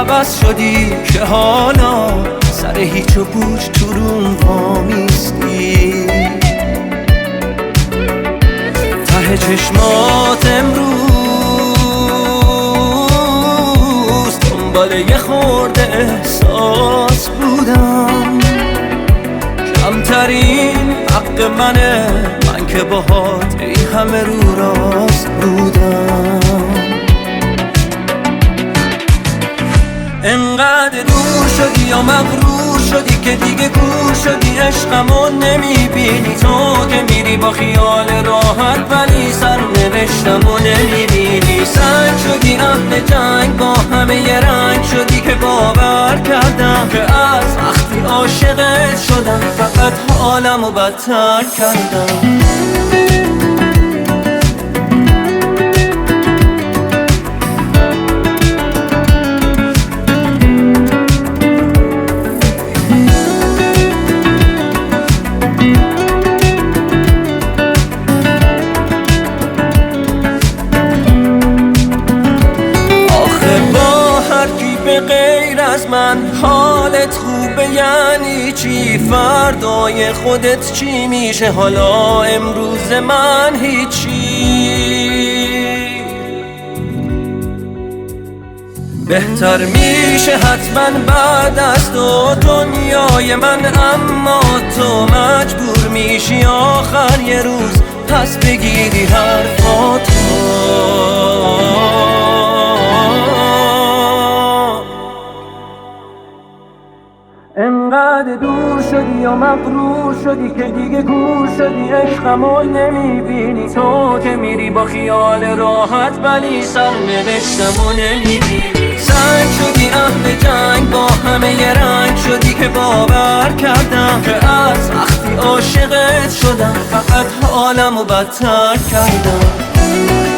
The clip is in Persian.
عوض شدی که حالا سر هیچ و پوچ تو روم وامیستی. ته چشمات امروز دنبال یه خورده احساس بودم، کمترین حق منه، من که باهات ای همه رو راست بودم. انقدر دور شدی یا مغرور شدی که دیگه کور شدی، عشقمو نمیبینی تو که میری با خیال راحت، ولی سرنوشتمو نمیبینی. سنگ شدی اهل جنگ، با همه یه رنگ شدی که باور کردم که از وقتی عاشقت شدم فقط حالمو بدتر کردم. غیر از من حالت خوبه یعنی چی؟ فردای خودت چی میشه؟ حالا امروز من هیچی. بهتر میشه حتما بعد از تو دنیای من، اما تو مجبور میشی آخر یه روز پس بگیری حرفاتو. انقدر دور شدی یا مغرور شدی که دیگه کور شدی، عشقمو نمیبینی تو که میری با خیال راحت، ولی سرنوشتمو نمیبینی. سنگ شدی اهل جنگ، با همه یه رنگ شدی که باور کردم که از وقتی عاشقت شدم فقط حالمو بدتر کردم.